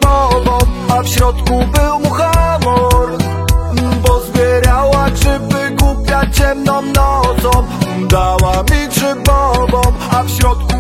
grzybową, a w środku był muchomor. Pozbierała grzyby głupia ciemną nocą, dała mi grzybową, a w środku